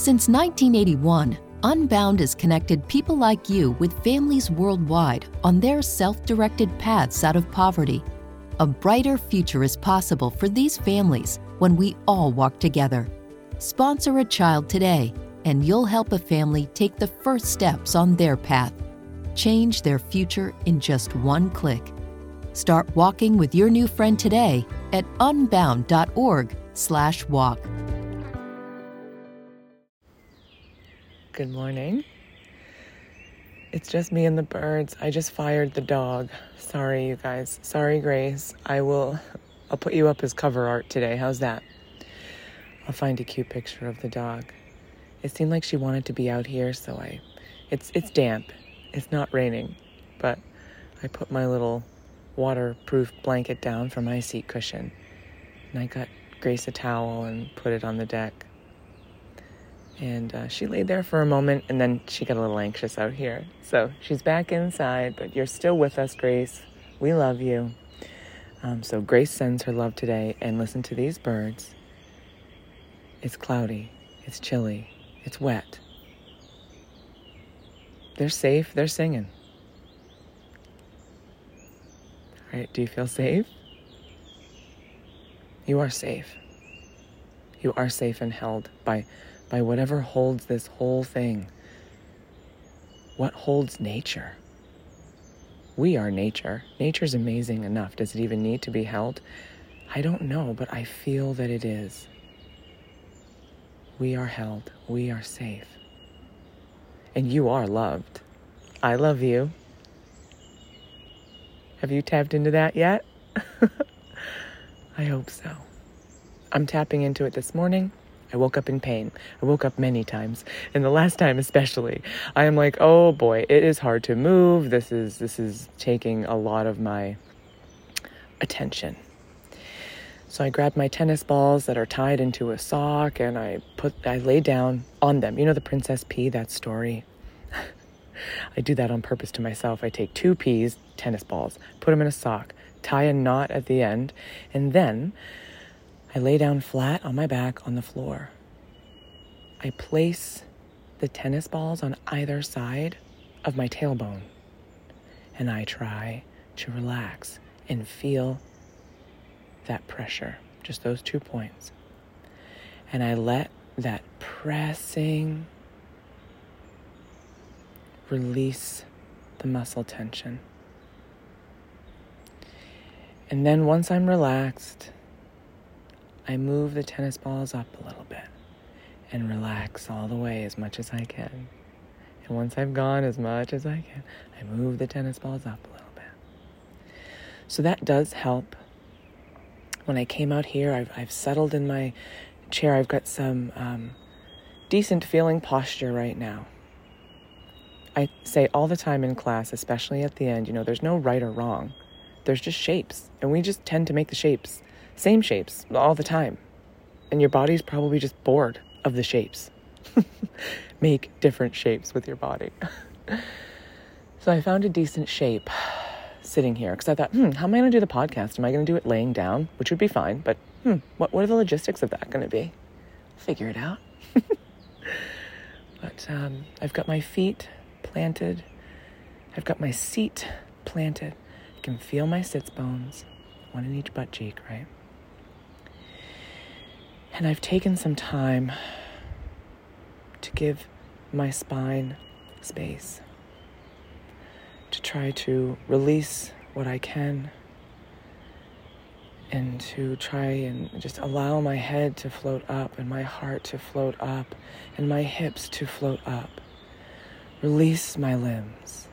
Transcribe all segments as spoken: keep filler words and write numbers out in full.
Since nineteen eighty-one, Unbound has connected people like you with families worldwide on their self-directed paths out of poverty. A brighter future is possible for these families when we all walk together. Sponsor a child today, and you'll help a family take the first steps on their path. Change their future in just one click. Start walking with your new friend today at unbound.org slash walk. Good morning. It's just me and the birds. I just fired the dog. Sorry, you guys. Sorry, Grace. I will, I'll put you up as cover art today. How's that? I'll find a cute picture of the dog. It seemed like she wanted to be out here, so I, it's, it's damp. It's not raining, but I put my little waterproof blanket down for my seat cushion. And I got Grace a towel and put it on the deck. And uh, she laid there for a moment, and then she got a little anxious out here. So she's back inside, but you're still with us, Grace. We love you. Um, so Grace sends her love today, and listen to these birds. It's cloudy. It's chilly. It's wet. They're safe. They're singing. All right, do you feel safe? You are safe. You are safe and held by by whatever holds this whole thing. What holds nature? We are nature. Nature's amazing enough. Does it even need to be held? I don't know, but I feel that it is. We are held. We are safe. And you are loved. I love you. Have you tapped into that yet? I hope so. I'm tapping into it this morning. I woke up in pain. I woke up many times, and the last time especially, I am like, oh boy, it is hard to move. This is this is taking a lot of my attention. So I grabbed my tennis balls that are tied into a sock, and I put I lay down on them. You know the Princess Pea, that story? I do that on purpose to myself. I take two peas, tennis balls, put them in a sock, tie a knot at the end, and then I lay down flat on my back on the floor. I place the tennis balls on either side of my tailbone, and I try to relax and feel that pressure, just those two points. And I let that pressing release the muscle tension. And then once I'm relaxed, I move the tennis balls up a little bit and relax all the way as much as I can. And once I've gone as much as I can, I move the tennis balls up a little bit. So that does help. When I came out here, I've, I've settled in my chair. I've got some um, decent feeling posture right now. I say all the time in class, especially at the end, you know, there's no right or wrong. There's just shapes. And we just tend to make the shapes same shapes all the time. And your body's probably just bored of the shapes. Make different shapes with your body. So I found a decent shape sitting here because I thought, hmm, how am I going to do the podcast? Am I going to do it laying down? Which would be fine. But hmm, what, what are the logistics of that going to be? Figure it out. But um, I've got my feet planted. I've got my seat planted. I can feel my sits bones. One in each butt cheek, right? And I've taken some time to give my spine space, to try to release what I can, and to try and just allow my head to float up and my heart to float up and my hips to float up. Release my limbs.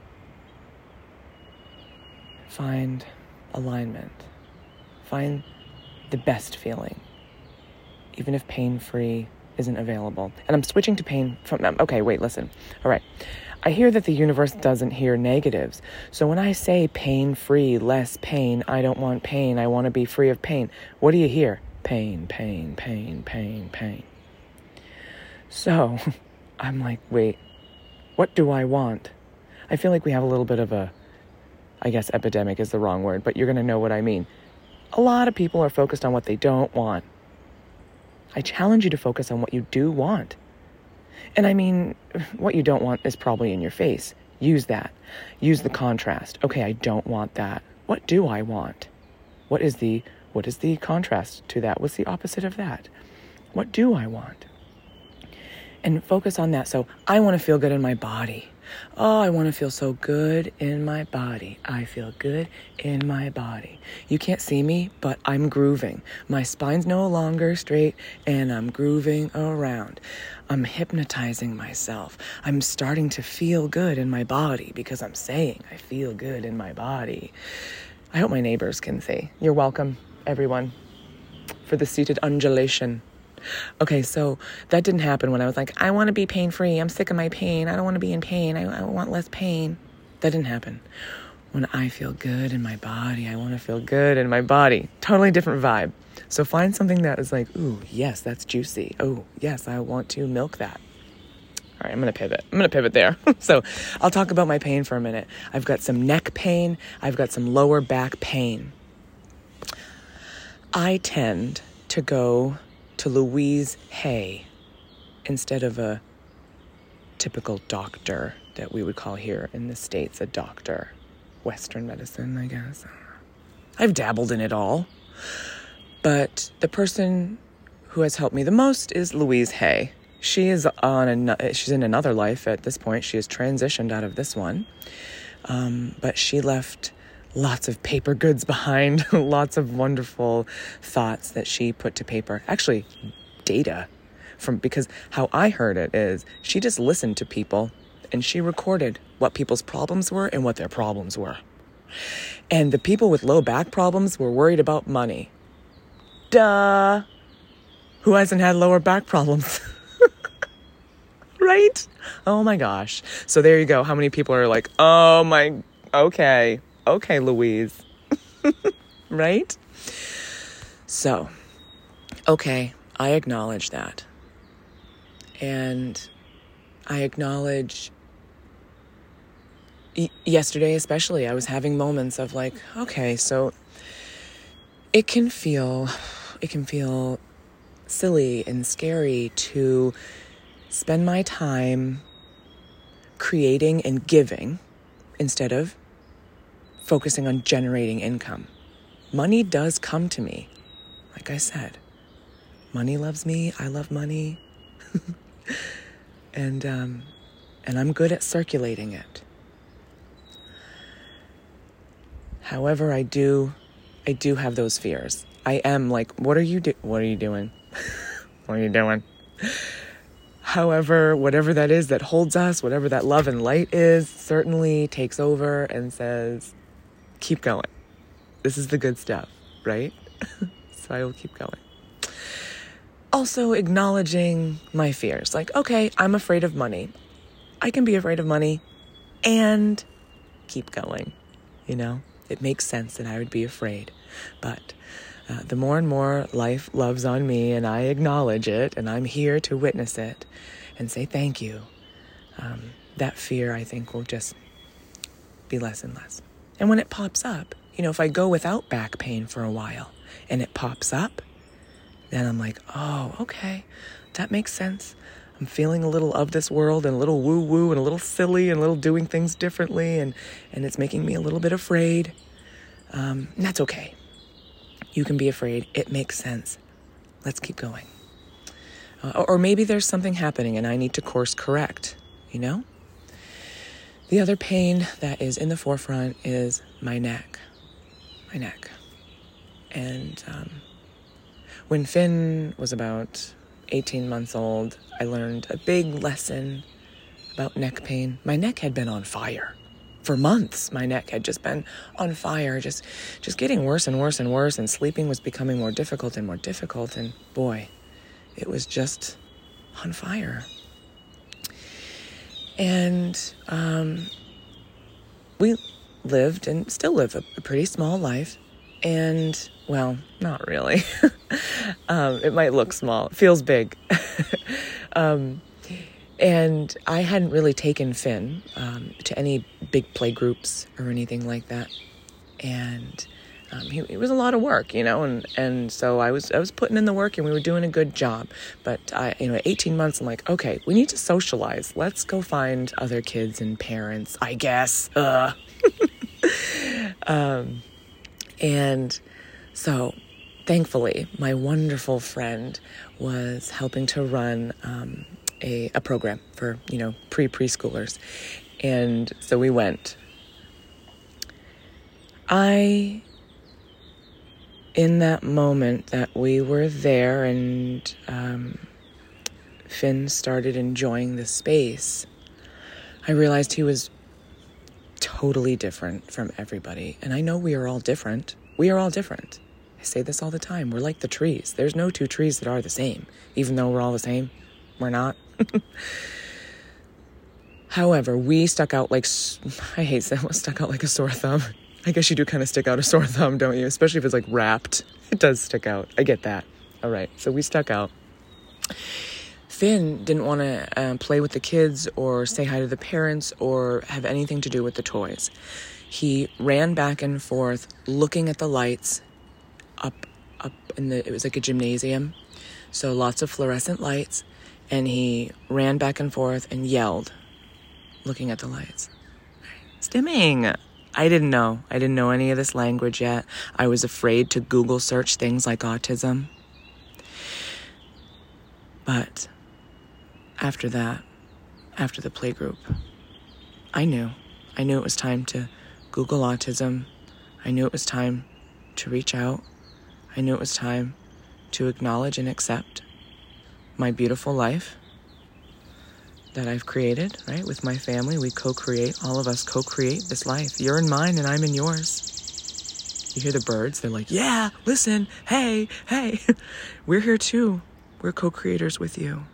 Find alignment. Find the best feeling, even if pain-free isn't available. And I'm switching to pain from, okay, wait, listen. All right. I hear that the universe doesn't hear negatives. So when I say pain-free, less pain, I don't want pain, I want to be free of pain, what do you hear? Pain, pain, pain, pain, pain. So I'm like, wait, what do I want? I feel like we have a little bit of a, I guess epidemic is the wrong word, but you're going to know what I mean. A lot of people are focused on what they don't want. I challenge you to focus on what you do want. And I mean, what you don't want is probably in your face. Use that. Use the contrast. Okay, I don't want that. What do I want? What is the what is the contrast to that? What's the opposite of that? What do I want? And focus on that. So I want to feel good in my body. Oh, I want to feel so good in my body. I feel good in my body. You can't see me, but I'm grooving. My spine's no longer straight, and I'm grooving around. I'm hypnotizing myself. I'm starting to feel good in my body because I'm saying I feel good in my body. I hope my neighbors can see. You're welcome, everyone, for the seated undulation. Okay, so that didn't happen when I was like, I want to be pain-free. I'm sick of my pain. I don't want to be in pain. I, I want less pain. That didn't happen. When I feel good in my body, I want to feel good in my body. Totally different vibe. So find something that is like, ooh, yes, that's juicy. Oh, yes, I want to milk that. All right, I'm going to pivot. I'm going to pivot there. So I'll talk about my pain for a minute. I've got some neck pain. I've got some lower back pain. I tend to go to Louise Hay instead of a typical doctor that we would call here in the States a doctor. Western medicine, I guess. I've dabbled in it all. But the person who has helped me the most is Louise Hay. She is on a, she's in another life at this point. She has transitioned out of this one. Um, but she left lots of paper goods behind, lots of wonderful thoughts that she put to paper. Actually, data from, because how I heard it is she just listened to people and she recorded what people's problems were and what their problems were. And the people with low back problems were worried about money. Duh. Who hasn't had lower back problems? Right? Oh my gosh. So there you go. How many people are like, oh my, okay. Okay, Louise. Right? So, okay, I acknowledge that. And I acknowledge, y- yesterday especially, I was having moments of like, okay, so it can feel, it can feel silly and scary to spend my time creating and giving instead of focusing on generating income. Money does come to me. Like I said, money loves me. I love money. and um, and I'm good at circulating it. However, I do, I do have those fears. I am like, what are you do? What are you doing? What are you doing? However, whatever that is that holds us, whatever that love and light is, certainly takes over and says, keep going. This is the good stuff, right? So I will keep going. Also acknowledging my fears. Like, okay, I'm afraid of money. I can be afraid of money and keep going. You know, it makes sense that I would be afraid. But uh, the more and more life loves on me and I acknowledge it and I'm here to witness it and say thank you, um, that fear, I think, will just be less and less. And when it pops up, you know, if I go without back pain for a while and it pops up, then I'm like, oh, okay, that makes sense. I'm feeling a little of this world and a little woo-woo and a little silly and a little doing things differently, and, and it's making me a little bit afraid. Um, and that's okay. You can be afraid. It makes sense. Let's keep going. Uh, or, or maybe there's something happening and I need to course correct, you know? The other pain that is in the forefront is my neck. My neck. And um, when Finn was about eighteen months old, I learned a big lesson about neck pain. My neck had been on fire. For months, my neck had just been on fire, just, just getting worse and worse and worse, and sleeping was becoming more difficult and more difficult, and boy, it was just on fire. And um, we lived and still live a, a pretty small life. And, well, not really. um, it might look small. It feels big. um, and I hadn't really taken Finn um, to any big play groups or anything like that. And Um, he, it was a lot of work, you know, and, and so I was I was putting in the work and we were doing a good job. But I, you know, at eighteen months, I'm like, okay, we need to socialize. Let's go find other kids and parents, I guess. Uh. um, and so, thankfully, my wonderful friend was helping to run um, a a program for, you know, pre preschoolers, and so we went. I. In that moment that we were there and um, Finn started enjoying the space, I realized he was totally different from everybody. And I know we are all different. We are all different. I say this all the time. We're like the trees. There's no two trees that are the same. Even though we're all the same, we're not. However, we stuck out like, I hate saying stuck out like a sore thumb. I guess you do kind of stick out a sore thumb, don't you? Especially if it's like wrapped. It does stick out. I get that. All right. So we stuck out. Finn didn't want to uh, play with the kids or say hi to the parents or have anything to do with the toys. He ran back and forth looking at the lights up, up in the, it was like a gymnasium. So lots of fluorescent lights. And he ran back and forth and yelled, looking at the lights. Stimming. I didn't know. I didn't know any of this language yet. I was afraid to Google search things like autism. But after that, after the playgroup, I knew. I knew it was time to Google autism. I knew it was time to reach out. I knew it was time to acknowledge and accept my beautiful life that I've created, right? With my family, we co-create. All of us co-create this life. You're in mine and I'm in yours. You hear the birds? They're like, yeah, listen, hey, hey. We're here too. We're co-creators with you.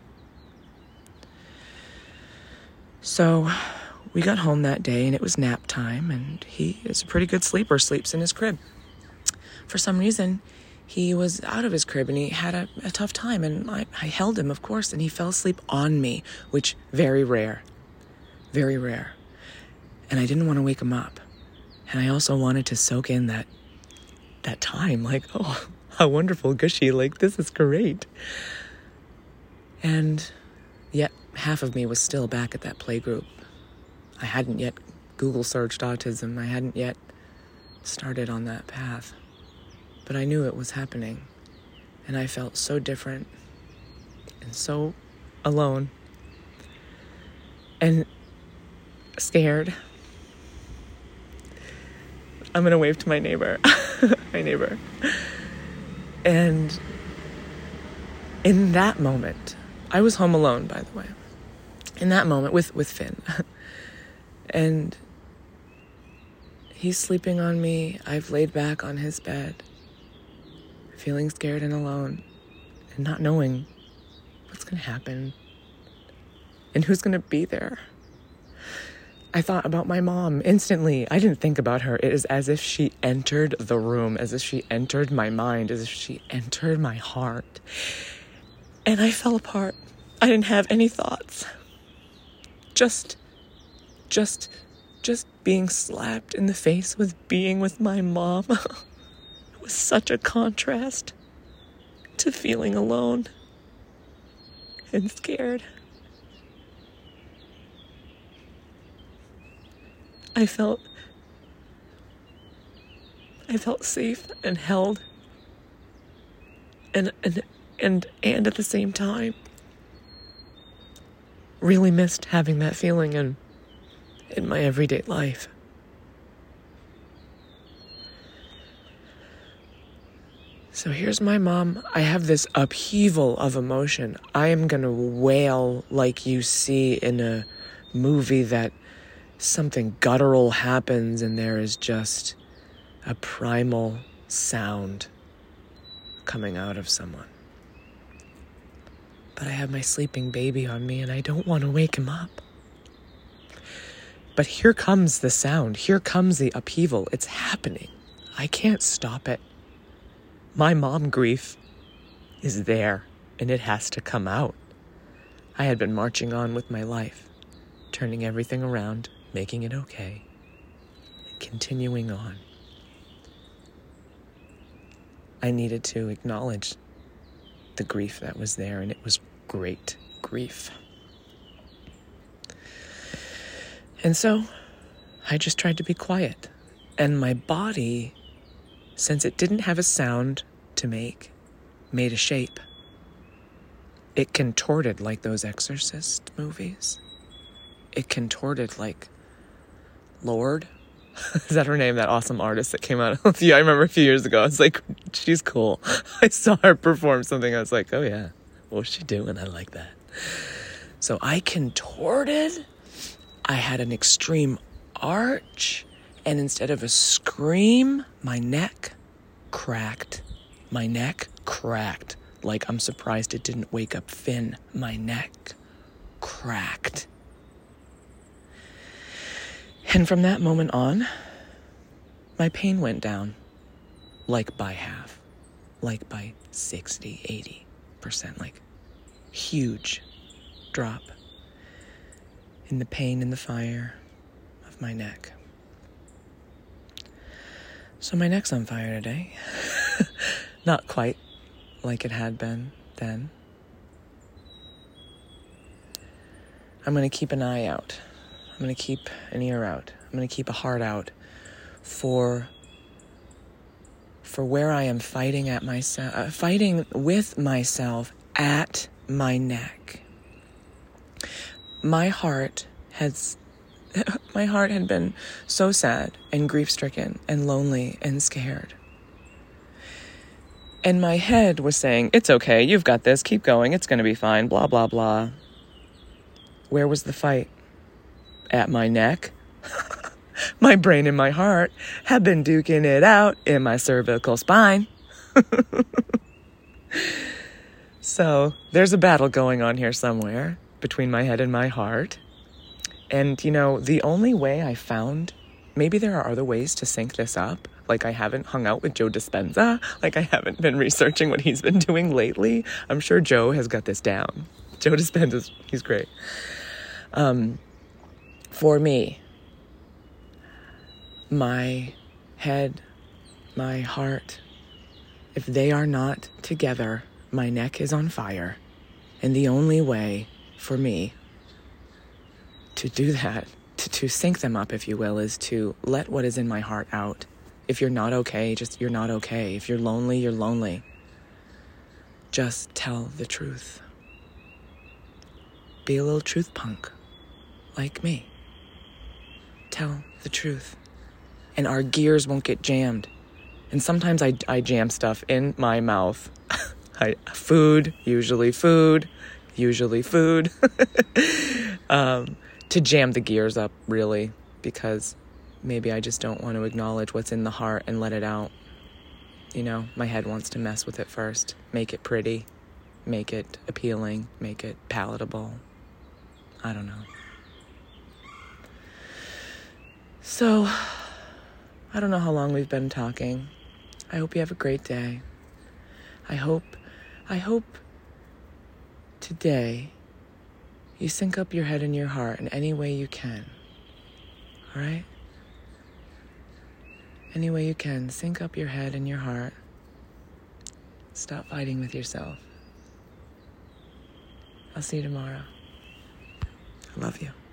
So we got home that day and it was nap time and he is a pretty good sleeper, sleeps in his crib. For some reason, he was out of his crib and he had a, a tough time and I, I held him, of course, and he fell asleep on me, which very rare, very rare. And I didn't want to wake him up. And I also wanted to soak in that, that time, like, oh, how wonderful, gushy, like, this is great. And yet half of me was still back at that playgroup. I hadn't yet Google searched autism. I hadn't yet started on that path. But I knew it was happening, and I felt so different and so alone and scared. I'm going to wave to my neighbor, my neighbor. And in that moment, I was home alone, by the way, in that moment with, with Finn. And he's sleeping on me. I've laid back on his bed, feeling scared and alone and not knowing what's going to happen and who's going to be there. I thought about my mom instantly. I didn't think about her. It is as if she entered the room, as if she entered my mind, as if she entered my heart. And I fell apart. I didn't have any thoughts. Just, just, just being slapped in the face with being with my mom. Was such a contrast to feeling alone and scared. I felt I felt safe and held and and and and at the same time really missed having that feeling in in my everyday life. So here's my mom. I have this upheaval of emotion. I am going to wail like you see in a movie that something guttural happens and there is just a primal sound coming out of someone. But I have my sleeping baby on me and I don't want to wake him up. But here comes the sound. Here comes the upheaval. It's happening. I can't stop it. My mom grief is there, and it has to come out. I had been marching on with my life, turning everything around, making it okay, and continuing on. I needed to acknowledge the grief that was there, and it was great grief. And so I just tried to be quiet. And my body, since it didn't have a sound to make, made a shape. It contorted like those Exorcist movies. It contorted like Lorde. Is that her name? That awesome artist that came out. Yeah, I remember a few years ago. I was like, she's cool. I saw her perform something. I was like, oh yeah, what was she doing? I like that. So I contorted. I had an extreme arch. And instead of a scream, my neck cracked. My neck cracked. Like, I'm surprised it didn't wake up Finn. My neck cracked. And from that moment on, my pain went down, like by half, like by sixty, eighty percent, like huge drop in the pain and the fire of my neck. So my neck's on fire today. Not quite like it had been then. I'm going to keep an eye out. I'm going to keep an ear out. I'm going to keep a heart out for for where I am fighting at myself, uh, fighting with myself at my neck. My heart has my heart had been so sad and grief-stricken and lonely and scared. And my head was saying, it's okay, you've got this, keep going, it's going to be fine, blah, blah, blah. Where was the fight? At my neck. My brain and my heart have been duking it out in my cervical spine. So there's a battle going on here somewhere between my head and my heart. And, you know, the only way I found, maybe there are other ways to sync this up. Like, I haven't hung out with Joe Dispenza. Like, I haven't been researching what he's been doing lately. I'm sure Joe has got this down. Joe Dispenza, he's great. Um... For me, my head, my heart, if they are not together, my neck is on fire. And the only way for me to do that, to, to sync them up, if you will, is to let what is in my heart out. If you're not okay, just you're not okay. If you're lonely, you're lonely. Just tell the truth. Be a little truth punk, like me. Tell the truth. And our gears won't get jammed. And sometimes I, I jam stuff in my mouth. I, food, usually food, usually food. um, to jam the gears up, really. Because maybe I just don't want to acknowledge what's in the heart and let it out. You know, my head wants to mess with it first. Make it pretty. Make it appealing. Make it palatable. I don't know. So, I don't know how long we've been talking. I hope you have a great day. I hope, I hope today you sync up your head and your heart in any way you can. All right? Any way you can, sync up your head and your heart. Stop fighting with yourself. I'll see you tomorrow. I love you.